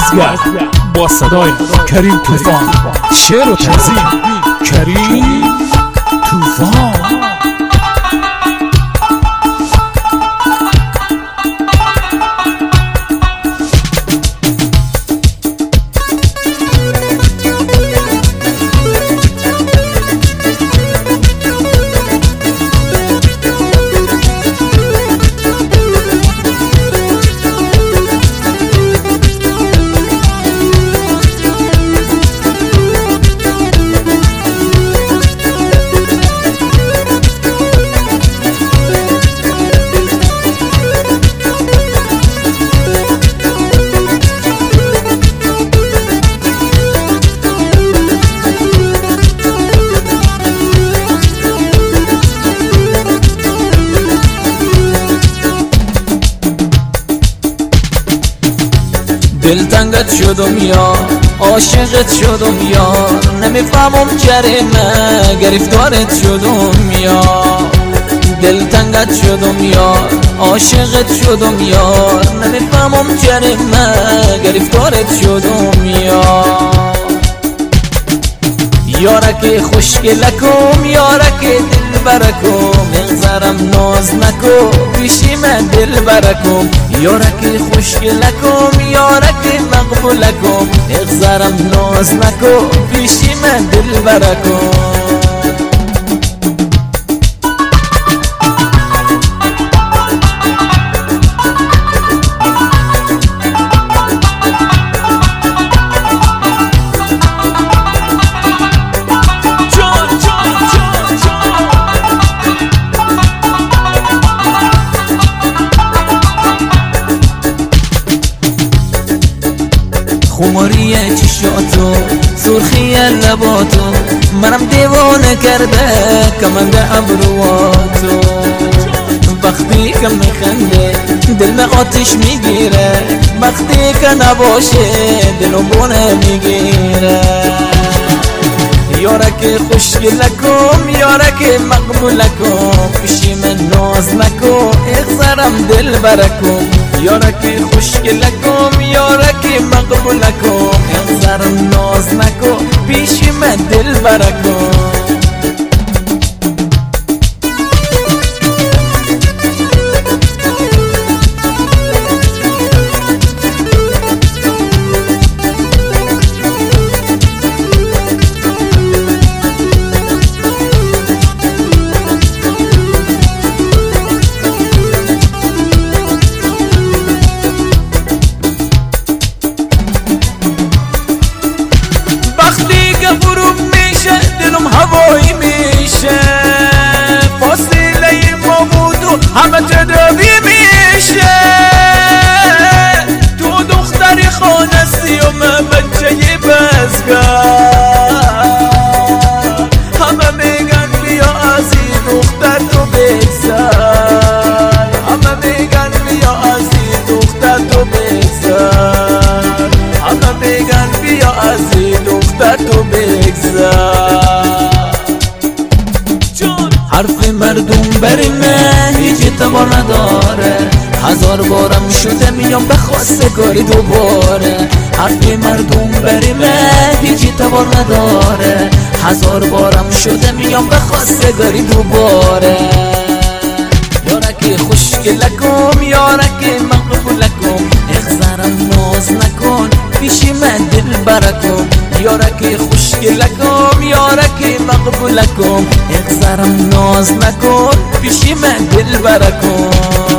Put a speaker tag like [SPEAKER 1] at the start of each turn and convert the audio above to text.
[SPEAKER 1] بازگرد با صدای کریم طوفان. شعر و تنظیم کریم طوفان.
[SPEAKER 2] دلتنگت شدم یار، عاشقت شدم یار، نمیفهمم جریمه گرفتارت شدم یار. دلتنگت شدم یار، عاشقت شدم یار، نمیفهمم جریمه گرفتارت شدم یار. یارک خوشگلکم، یارک دل برکم، اغزرم ناز نکو پیشی من دل برکم. یارک خوشگلکم، یارک مقبولکم، اغزرم ناز نکو پیشی من دل برکم. خماری چشاتو، سرخی لباتو، منم دیوانه کرده کمند ابرواتو. وقتی که میخنده دل آتش میگیره، وقتی که نباشه دلم بونه میگیره. یارک خوشگلکم، یارک مقبولکم، پیشی من ناز نکو اغزرم دل برکم. یارک خوشگلکم، یارک مقبولکم، اغزرم ناز نکو پیشی من دل برکم. هوایی میشه فاصله ما بود و همه تداوی میشه. تو دختری خانستی و من بچه بزگر، همه میگن بیا از این دختر تو بگذر، همه میگن بیا از این دختر تو بگذر، همه میگن بیا از این دختر تو بگذر. حرف مردم بری من هیچ اعتبار نداره، هزار بارم شده میام به خواستگاری دوباره. حرف مردم بری من هیچ اعتبار نداره، هزار بارم شده میام به خواستگاری دوباره. یارک خوشگلکم، یارک مقبولکم، اغزرم ناز نکن پیشی من دل برکم. یارک خوشگلکم، یارک مقبولکم، اغزرم ناز نکن پیشی من دل برکم.